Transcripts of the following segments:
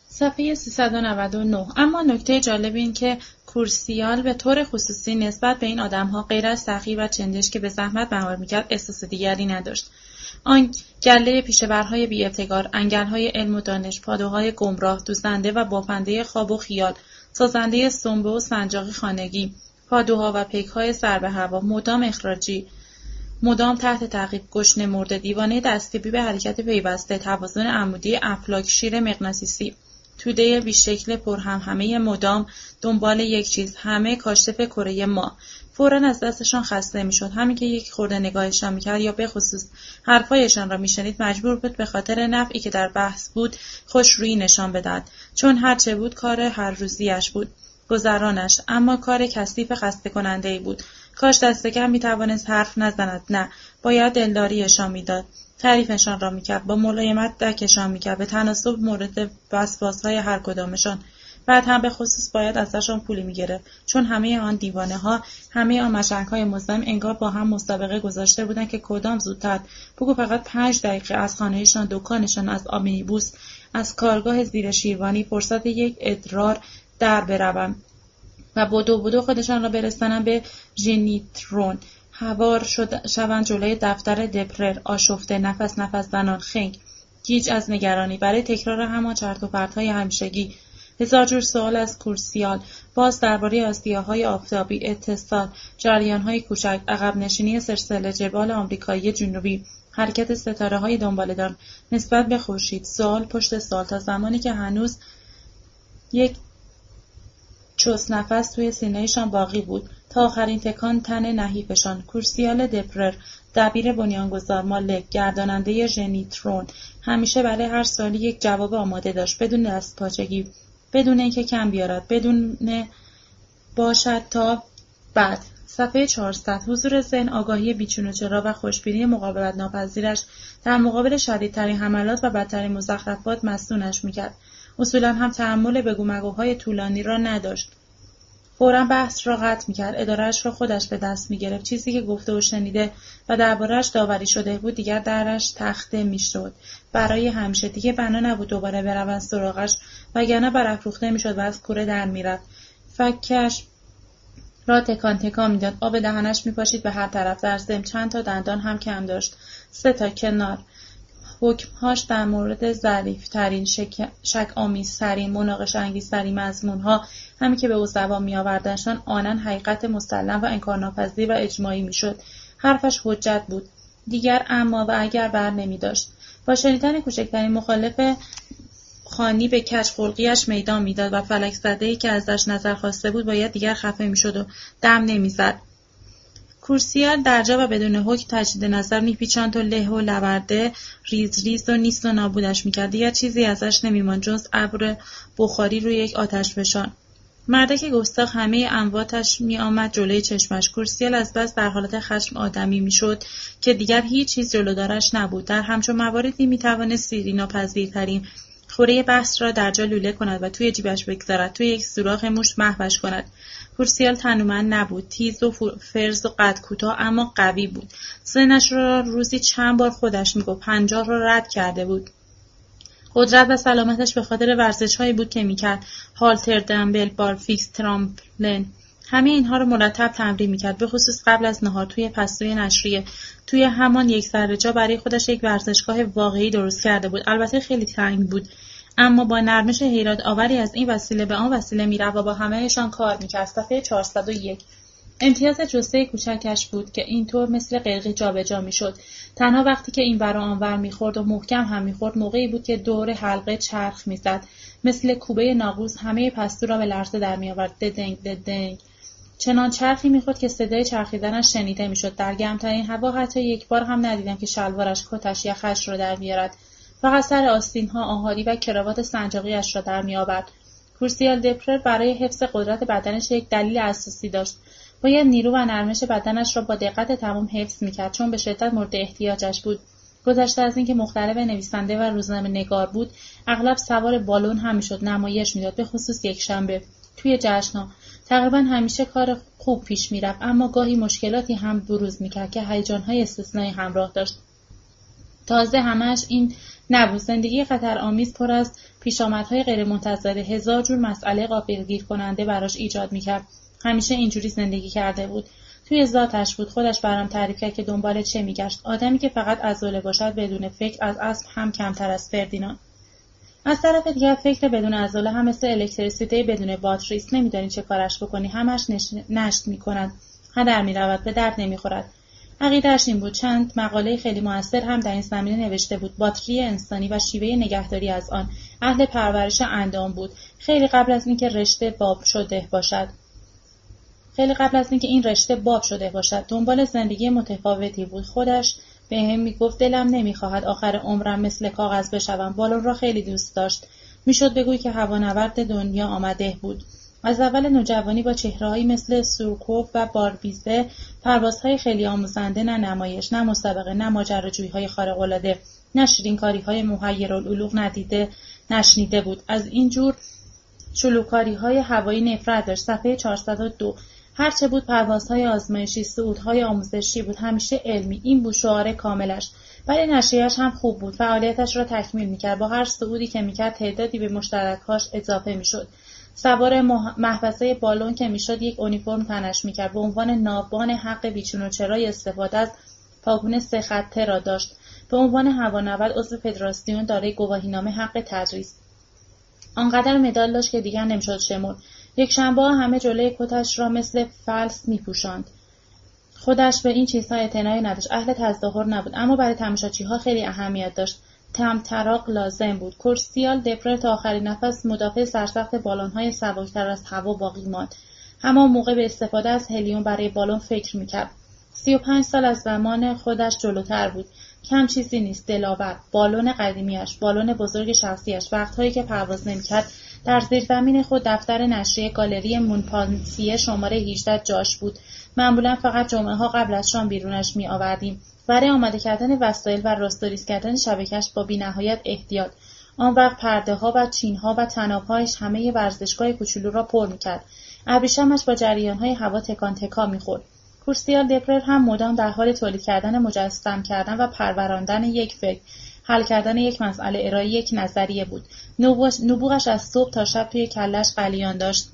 صفحه 399. اما نکته جالب این که کورسیال به طور خصوصی نسبت به این آدم‌ها غیر از سخی و چندش که به زحمت مهار می‌کرد احساس دیگری نداشت. آن گله پیشه‌ورهای بی‌ابتکار، انگل‌های علم و دانش، پادوهای گمراه، دوزنده و بافنده خواب و خیال، سازنده سنبه و سنجاق خانگی، پادوها و پیک‌های سر به هوا، مدام اخراجی، مدام تحت تعقیب، گشنه مرده، دیوانه دستیابی به حرکت پیوسته، توازن عمودی افلاک، شیر مغناطیسی، توده بیشکل پرهمهمه مدام دنبال یک چیز، همه کاشف کره ما. فوراً از دستشان خسته میشد. همین که یک خورده نگاهشان میکرد یا به خصوص حرفایشان را میشنید مجبور بود به خاطر نفعی که در بحث بود خوشرویی نشان بدهد، چون هرچه بود کار هر روزیش بود، گذرانش، اما کار کثیف خسته کننده‌ای بود. کاش دست کم میتوانست حرف نزند، نه، باید دلداریشان میداد، تعریفشان را میکرد، با ملایمت دکشان میکرد، به تناسب مورد وسواسهای هر کدامشان. بعد هم به خصوص باید ازشان پولی میگرفت، چون همه آن دیوانه ها، همه آن مشنگ‌های مزاحم انگار با هم مسابقه گذاشته بودند که کدام زودتر، بگو فقط 5 دقیقه از خانهشان، دکانشان، از آمینیبوس، از کارگاه زیر شیروانی فرصت یک ادرار در بروند و بدو خودشان را برسانند به ژنیترون، هوار شوند جلوی دفتر دپرر، آشفته، نفس زنان، خنگ، گیج از نگرانی برای تکرار همان چرت و پرت‌های همیشگی. هزار جور سوال از کورسیال، باز درباره آسیاهای آفتابی، اتصال، جریان‌های کوچک، عقب نشینی سلسله جبال آمریکایی جنوبی، حرکت ستاره‌های دنباله‌دار نسبت به خورشید، سوال پشت سوال تا زمانی که هنوز یک چوس نفس توی سینه‌شان باقی بود، تا آخرین تکان تن نحیفشان. کورسیال دپرر، دبیر بنیانگذار، مالک، گرداننده ژنیترون، همیشه برای هر سوالی یک جواب آماده داشت، بدون دستپاچگی، بدون اینکه کم بیارد، بدون باشد تا بعد. صفحه 400. حضور ذهن، آگاهی بیچون و چرا و خوشبینی مقاومت ناپذیرش در مقابل شدیدترین حملات و بدترین مزخرفات مصونش میکرد. اصولا هم تحمل بگو مگوهای طولانی را نداشت. فوراً بحث را قطع میکرد، اداره‌اش را خودش به دست میگرفت. چیزی که گفته و شنیده و درباره‌اش داوری شده بود دیگر درش تخته میشد. برای همیشه دیگه بنا نبود دوباره بروند سراغش، وگرنه برافروخته میشد و از کوره در میرفت. فکش را تکان میداد، آب دهنش میپاشید به هر طرف، در ضمن چند تا دندان هم کم داشت. 3 تا کنار. حکمهاش در مورد ظریف‌ترین، شک‌آمیزترین، مناقشه‌انگیزترین مضمون‌ها، همین که به او زبان می‌آوردنشان آنن حقیقت مسلم و انکارناپذیر و اجماعی می‌شد. حرفش حجت بود. دیگر اما و اگر بر نمی‌داشت. با شنیدن کوچکترین مخالف خانی به کج خلقی‌اش میدان می‌داد و فلک زده‌ای که ازش نظر خواسته بود باید دیگر خفه می‌شد و دم نمی‌زد. کورسیال درجا و بدون حکم تجدید نظر میپیچاند و له و لورده ریز و نیست و نابودش میکرد. دیگر چیزی ازش نمیماند جز ابر بخاری روی یک آتشفشان. مردک گستاخ همه امواتش میآمد جلوی چشمش. کورسیال از بس در حالت خشم آدمی میشد که دیگر هیچ چیز جلودارش نبود. در همچون مواردی میتوانست سیریناپذیرترین خوره بحث را در جا لوله کند و توی جیبش بگذارد، توی یک سوراخ مشت محوش کند. کورسیال تنومند نبود، تیز و فرز و قد کوتاه اما قوی بود. سنش را روزی چند بار خودش میگفت، 50 را رد کرده بود. قدرت و سلامتش به خاطر ورزش‌هایی بود که میکرد، هالتر، دمبل، بارفیکس، ترامپلین، همه اینها رو مرتب تمرین میکرد، به خصوص قبل از نهار توی پستوی نشریه. توی همان یک ذره جا برای خودش یک ورزشگاه واقعی درست کرده بود. البته خیلی تنگ بود، اما با نرمش حیرت آوری از این وسیله به آن وسیله میرفت و با همه‌شان کار میکرد. صفحه 401. امتیاز جثه کوچکش بود که اینطور مثل قلقی جابجا میشد. تنها وقتی که این ور و آن ور میخورد و محکم هم میخورد موقعی بود که دور حلقه چرخ میزد، مثل کوبه ناقوس همه پستو را به لرزه در میآورد. ددنگ ددنگ. چنان چرخی میخورد که صدای چرخیدنش شنیده میشد. در گرمترین هوا حتی یک بار هم ندیدم که شلوارش، کتش یا خش را در بیارد. فقط سر آستین‌ها آهاری و کراوات سنجاقی‌اش را در می‌آورد. کورسیال دپرر برای حفظ قدرت بدنش یک دلیل اساسی داشت. باید نیرو و نرمش بدنش را با دقت تمام حفظ می‌کرد، چون به شدت مورد احتیاجش بود. گذشته از اینکه مخترع نویسنده و روزنامه‌نگار بود، اغلب سوار بالون هم می‌شد، نمایش می‌داد، به خصوص یک شنبه توی جشن‌ها. تقریباً همیشه کار خوب پیش می‌رفت، اما گاهی مشکلاتی هم بروز می‌کرد که هیجان‌های استثنایی همراه داشت. تازه همش این نبود. زندگی خطرآمیز پر از پیشامدهای غیرمنتظره، هزار جور مسئله غافلگیر کننده براش ایجاد میکرد. همیشه اینجوری زندگی کرده بود. توی ذاتش بود. خودش برام تعریف کرد که دنبال چه میگشت. آدمی که فقط عضله باشد بدون فکر، از اسب هم کمتر از فردیناند. از طرف دیگر فکر بدون عضله هم مثل الکتریسیته بدون باتری است. نمیدانی چه کارش بکنی، همش نشت میکند، هدر میرود، به درد نمیخورد. عقیده‌اش این بود. چند مقاله خیلی موثر هم در این زمینه نوشته بود. باتری انسانی و شیوه نگهداری از آن. اهل پرورش اندام بود. خیلی قبل از اینکه این رشته باب شده باشد. دنبال زندگی متفاوتی بود. خودش به هم میگفت دلم نمیخواهد آخر عمرم مثل کاغذ بشوم. بالون را خیلی دوست داشت. میشد بگویی که هوانورد دنیا آمده بود. از اول نوجوانی با چهره‌هایی مثل سورکوف و باربیزه، پروازهای خیلی آموزنده، نه نمایش، نه مسابقه، نه ماجراجویی‌های خارق‌العاده، نه شیرین‌کاری‌های محیرالعلوق نشنیده بود. از این جور شلوغ‌کاری‌های هوایی نفرت داشت. صفحه 402. هرچه بود پروازهای آزمایشی، صعودهای آموزشی بود، همیشه علمی. این بود شعار کاملش. ولی نشریه‌اش هم خوب بود. فعالیتش را تکمیل می‌کرد. با هر صعودی که می‌کرد تعدادی به مشترک‌هاش اضافه می‌شد. سوار محبسه بالون که میشد یک اونیفرم تنش میکرد. به عنوان ناوبان حق بیچون و چرای استفاده از پاگون 3 خطه را داشت. به عنوان هوانورد عضو فدراسیون دارای گواهینامه حق تدریس. آنقدر مدال داشت که دیگر نمیشد شمرد. یک شنبه همه جلوی کتش را مثل فلس میپوشاند. خودش به این چیزها اعتنایی نداشت. اهل تظاهر نبود، اما برای تماشاچیها خیلی اهمیت داشت. طراق لازم بود. کورسیال دپره تا آخرین نفس مدافع سرسخت بالون‌های سبکتر از هوا باقی ماند. همان موقع به استفاده از هلیوم برای بالون فکر می‌کرد. 35 سال از زمان خودش جلوتر بود. کم چیزی نیست. دلاور. بالون قدیمیش، بالون بزرگ شخصیش، وقت‌هایی که پرواز نمی‌کرد، در زیرزمین خود دفتر نشریه گالری مونپانسیه شماره 18 جاش بود. معمولاً فقط جمعه‌ها قبل از شام بیرونش می‌آوردیم. برای آماده کردن وسایل و راستوریز کردن شبکه‌اش با بی‌نهایت احتیاط. آن وقت پرده‌ها و چین‌ها و طناب‌هایش همه ورزشگاه کوچولو را پر می‌کرد. ابریشمش با جریان‌های هوا تکان تکان می‌خورد. کورسیال دپرر هم مدام در حال تولید کردن، مجسم کردن و پروراندن یک فکر، حل کردن یک مسئله، ارائه یک نظریه بود. نبوغش از صبح تا شب توی کلش غلیان داشت.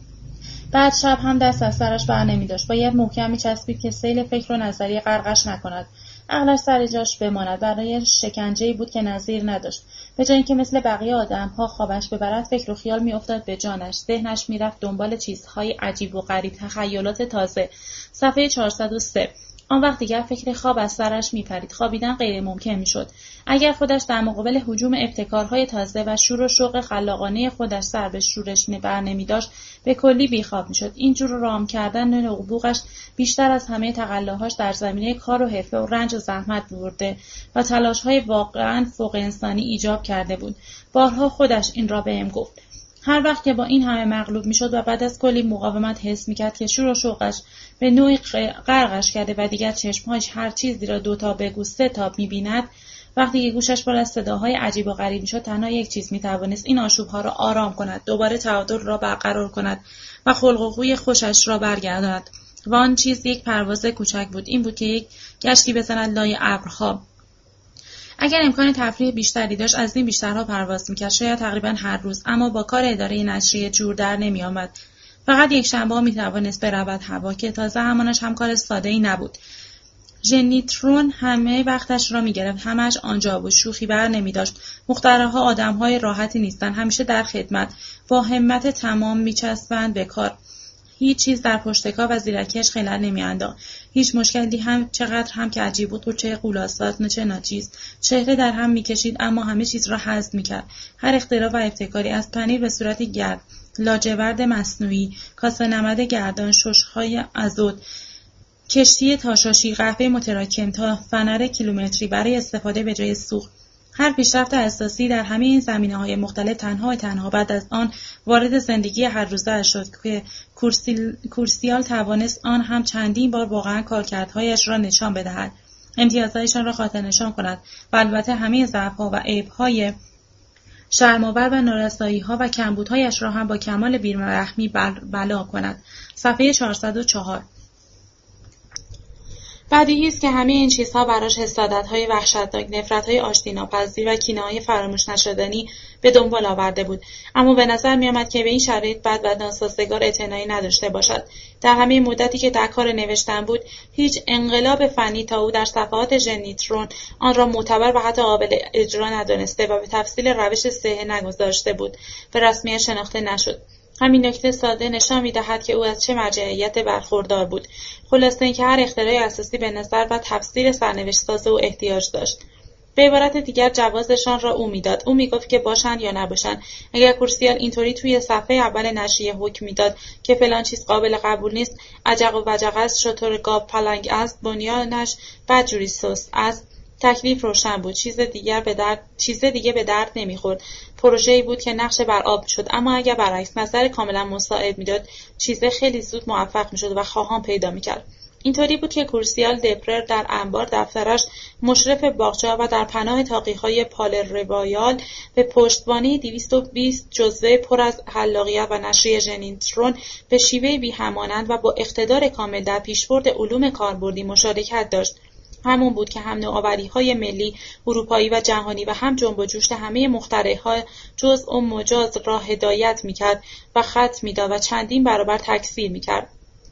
بعد شب هم دست از سرش بر نمی داشت. باید محکم می چسبید که سیل فکر و نظریه غرقش نکند. عقلش سر جاش بماند. برای شکنجه‌ای بود که نظیر نداشت. به جای اینکه مثل بقیه آدم‌ها خوابش ببرد، فکر و خیال می‌افتاد به جانش. ذهنش می‌رفت دنبال چیزهای عجیب و غریب، تخیلات تازه. صفحه 403. آن وقت دیگر فکر خواب از سرش میپرید. خوابیدن غیر ممکن میشد. اگر خودش در مقابل هجوم ابتکارهای تازه و شور و شوق خلاقانه خودش سر به شورش بر نمی‌داشت، به کلی بیخواب میشد. اینجور رام کردن نبوغش بیشتر از همه تقلاهاش در زمینه کار و حرفه و رنج و زحمت برده و تلاش‌های واقعاً فوق انسانی ایجاب کرده بود. بارها خودش این را بهم گفت. هر وقت که با این همه مغلوب میشد و بعد از کلی مقاومت حس میکرد که شور و شوقش به نوعی غرقش کرده و دیگر چشمهایش هر چیزی را 2 تا بگو 3 تا میبیند، وقتی که گوشش پر از صداهای عجیب و غریب میشد، تنها یک چیز میتوانست این آشوبها را آرام کند، دوباره تعادل را برقرار کند و خلق و خوی خوشش را برگرداند. و آن چیز یک پرواز کوچک بود. این بود که یک گشتی بزند لای ابرها. اگر امکان تفریح بیشتری داشت، از این بیشترها پرواز میکرد، شاید تقریبا هر روز، اما با کار اداره نشریه جور در نمیآمد. فقط یک شنبه میتوانست برود هوا، که تازه همانش هم کار ساده‌ای نبود. ژنیترون همه وقتش را میگرفت، همش آنجا بود، شوخی بر نمیداشت. مخترعها آدمهای راحتی نیستند، همیشه در خدمت، با همت تمام میچسبند به کار. هیچ چیز در پشتکار و زیرکیش خلل نمی‌انداخت. هیچ مشکلی هم چقدر هم که عجیب بود، چه قولاسات نه چه ناچیز، چهره در هم می‌کشید، اما همه چیز را هضم می‌کرد. هر اختراع و ابتکاری، از پنیر به صورت گرد، لاجورد مصنوعی، کاسه نمد گردان، شش‌های ازود، کشتی تاشاشی، قهوه متراکم تا فنر کیلومتری برای استفاده به جای سوخت. هر پیشرفت اساسی در همه این زمینه‌های مختلف تنها بعد از آن وارد زندگی هر روزه شد که کورسیال توانست آن هم چندین بار واقعا کارکردهایش را نشان بدهد، امتیازهایشان را خاطر نشان کند و البته همه ضعف‌ها و عیب‌های شرم‌آور و نارسایی‌ها و کمبودهایش را هم با کمال بی‌رحمی بلا کند. صفحه 404. بدیهی است که همه این چیزها براش حسادت‌های وحشتناک، نفرت‌های آشتی‌ناپذیر و کینه‌های فراموش نشدنی به دنبال آورده بود، اما به نظر می‌آمد که به این شرایط بد و ناسازگار اعتنایی نداشته باشد. در همه مدتی که در کار نوشتن بود، هیچ انقلاب فنی تا او در صفحات ژنیترون آن را معتبر و حتی قابل اجرا ندانسته و به تفصیل روش صحه نگذاشته بود، به رسمیت شناخته نشد. همین نکته ساده نشان می‌دهد که او از چه مرجعیت برخوردار بود. خلاصه اینکه هر اختراع اساسی به نظر و تفسیر سرنوشت‌ساز او احتیاج داشت. به عبارت دیگر جوازشان را او میداد. او میگفت که باشند یا نباشند. اگر کورسیال اینطوری توی صفحه اول نشریه حکم میداد که فلان چیز قابل قبول نیست، عجق و وجق است، شتر گاو پلنگ است، بنیانش بدجوری سست است، تکلیف روشن بود. چیز دیگه به درد نمیخورد. پروژه‌ای بود که نقش بر آب شد، اما اگر برعکس نظر کاملا مساعد میداد، چیز خیلی زود موفق میشد و خواهان پیدا میکرد. اینطوری بود که کورسیال دپرر در انبار دفترش مشرف باغچه‌ها و در پناه تاقی‌های پالر روایال به پشتوانه 220 جزوه پر از خلاقیت و نشریه ژنیترون به شیوه بی‌همانند و با اقتدار کامل در پیشبرد علوم کاربردی مشارکت داشت. همون بود که هم نوآوری‌های ملی، اروپایی و جهانی و هم جنب و جوش همه مخترع‌ها جزء و مجاز را هدایت می‌کرد و خط می‌داد و چندین برابر تکثیر می‌کرد.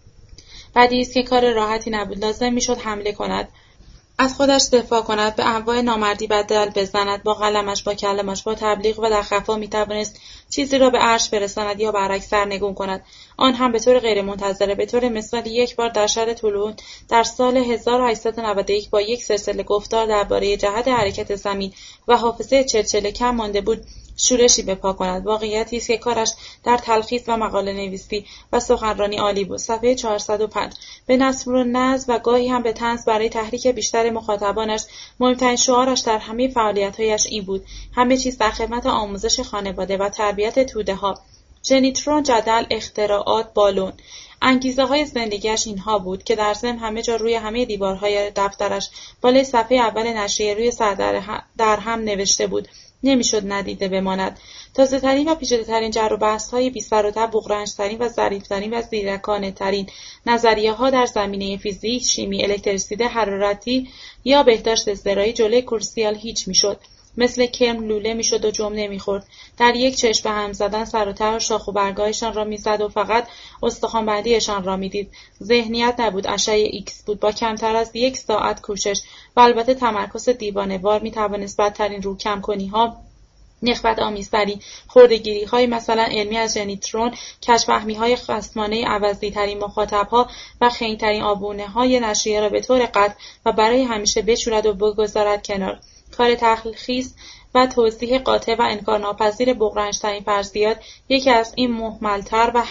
بدیهی است که کار راحتی نبود. لازم می‌شد حمله کند، از خودش دفاع کند، به انواع نامردی بدل بزند، با قلمش، با کلمش، با تبلیغ و در خفا می‌توانست چیزی را به عرش برساند یا برعکس سرنگون کند. آن هم به طور غیرمنتظره. به طور مثال یک بار در شهر تولون در سال 1891 با یک سلسله گفتار درباره جهت حرکت زمین و حافظه چرچل کم مانده بود شورشی به پا کند. واقعیتی است که کارش در تلخیص و مقاله نویسی و سخنرانی عالی بود. صفحه 405. به نثر و نظم و گاهی هم به طنز برای تحریک بیشتر مخاطبانش مهمترین شعارش در همه فعالیت‌هایش این بود: همه چیز در خدمت آموزش خانواده و تربیت توده‌ها. ژنیترون، جدل، اختراعات، بالون. انگیزه‌های زندگیش اینها بود که در ضمن همه جا روی همه دیوارهای دفترش بالای صفحه اول نشریه روی سر در هم نوشته بود. نمیشد ندیده بماند. تازه‌ترین و پیچیده‌ترین جر و بحث‌های بی‌سر و ته، بغرنج‌ترین و ظریف‌ترین و زیرکانه‌ترین نظریه‌ها در زمینه فیزیک، شیمی، الکتریسیته، حرارتی یا بهداشت زراعی جلوی کورسیال هیچ میشد. مثل کرم لوله میشد و جم نمیخورد. در یک چشم به هم زدن سر و ته و شاخ و برگ‌هایشان را میزد و فقط استخوان‌بندی‌شان را میدید. ذهنیت نبود، اشعه ایکس بود. با کمتر از 1 ساعت کوشش و البته تمرکز دیوانه‌وار میتوانست بدترین روکم‌کنی‌ها، نخوت آمیزترین خرده‌گیری‌های مثلا علمی از ژنیترون، کشف‌فهمی‌های خصمانه عوضی‌ترین مخاطب‌ها و خنگ‌ترین آبونه‌های نشریه را به طور قطع و برای همیشه بشورد و بگذارد کنار. کار تلخیص و توضیح قاطع و انکارناپذیر بغرنج‌ترین فرضیات، یکی از این مهمل‌تر و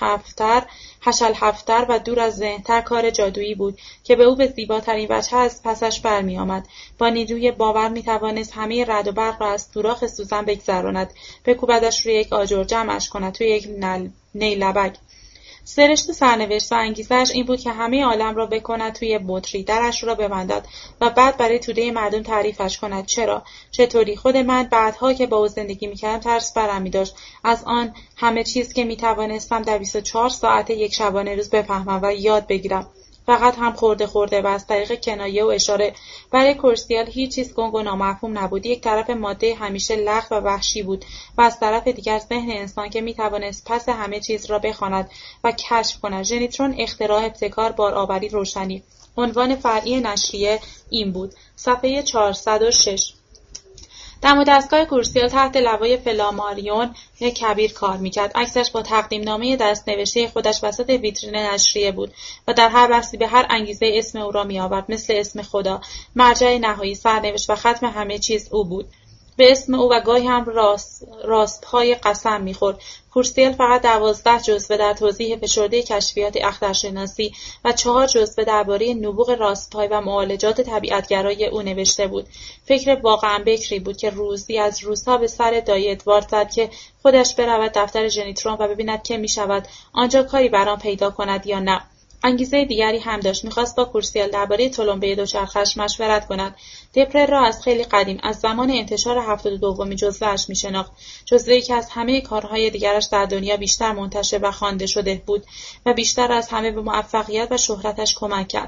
حشل‌هفت‌تر و دور از ذهن‌تر کار جادویی بود که به او به زیباترین وجه از پسش برمی‌آمد. با نیروی باور می‌توانست همه رعد و برق را از سوراخ سوزن بگذراند، بکوبدش روی یک آجر، جمعش کند توی یک نیلبک. سرشت سرنوشت و انگیزه‌اش این بود که همه عالم را بکند توی بطری، درش را ببندد و بعد برای توده مردم تعریفش کند. چرا؟ چطوری؟ خود من بعدها که با او زندگی می‌کردم ترس برم می‌داشت از آن همه چیز که می‌توانستم در 24 ساعت یک شبانه روز بفهمم و یاد بگیرم. فقط هم خورده و از طریق کنایه و اشاره. برای کورسیال هیچ چیز گنگ و نامفهوم نبود. یک طرف ماده همیشه لخت و وحشی بود و از طرف دیگر ذهن انسان که میتوانست پس همه چیز را بخواند و کشف کند. ژنیترون، اختراع، ابتکار، بارآوری، روشنی. عنوان فرعی نشریه این بود. صفحه 406. دم و دستگاه کورسیال تحت لوای فلاماریون کبیر کار میکرد. عکسش با تقدیمنامه دست‌نوشته خودش وسط ویترین نشریه بود و در هر بحثی به هر انگیزه اسم او را میآورد، مثل اسم خدا. مرجع نهایی، سرنوشت و ختم همه چیز او بود. به اسم او و گاهی هم راست‌های قسم می‌خورد. کورسیال فقط 12 جزوه در توضیح فشرده کشفیات اخترشناسی و 4 جزوه درباره نبوغ راست‌پای و معالجات طبیعت‌گرای او نوشته بود. فکر واقعاً بکری بود که روزی از روزها به سر دایی ادوارد زد که خودش برود دفتر ژنیترون و ببیند که می‌شود آنجا کاری برام پیدا کند یا نه. انگیزه دیگری هم داشت. می‌خواست با کورسیال درباره تلمبه دوچرخه‌اش مشورت کند. دپرر را از خیلی قدیم، از زمان انتشار 72مین جزوه‌اش می‌شناخت. جزوه‌ای که از همه کارهای دیگرش در دنیا بیشتر منتشر و خوانده شده بود و بیشتر از همه به موفقیت و شهرتش کمک کرد.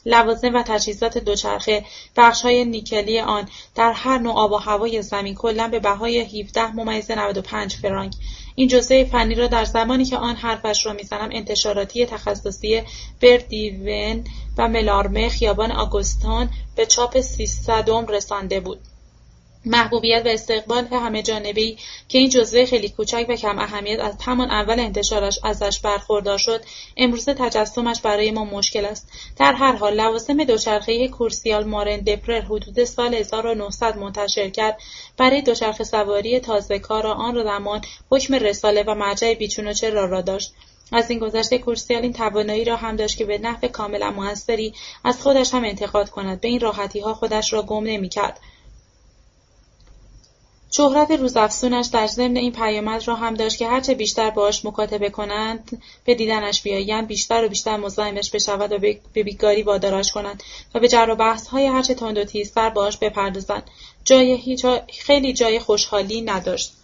لوازم و تجهیزات دوچرخه، بخش‌های نیکلی آن در هر نوع آب و هوای زمین کلاً به بهای 17.95 فرانک. این جزوه فنی را در زمانی که آن حرفش را می‌زنم انتشاراتی تخصصی بردیون و ملارمه خیابان آگوستون به چاپ 300 رسانده بود. محبوبیت و استقبال همه جانبه‌ای که این جزوه خیلی کوچک و کم اهمیت از همان اول انتشارش ازش برخوردار شد، امروزه تجسمش برای ما مشکل است. در هر حال لوازم دوچرخه‌ای کورسیال مارن دپرر حدود سال 1900 منتشر کرد. برای دوچرخه سواری تازه کار آن زمان حکم رساله و مرجع بیچون و چرا را داشت. از این گذشته کورسیال این توانایی را هم داشت که به نحو کاملا موثری از خودش هم انتقاد کند. به این راحتی‌ها خودش را گم نمی‌کرد. شهرت روزافزونش در ضمن این پیامد را هم داشت که هرچه بیشتر باهاش مکاتبه کنند، به دیدنش بیایند، بیشتر و بیشتر مزاحمش بشود و به بیگاری وادارش کنند و به جر و بحث‌های هرچه تند و تیزتر باهاش بپردازند. خیلی جای خوشحالی نداشت.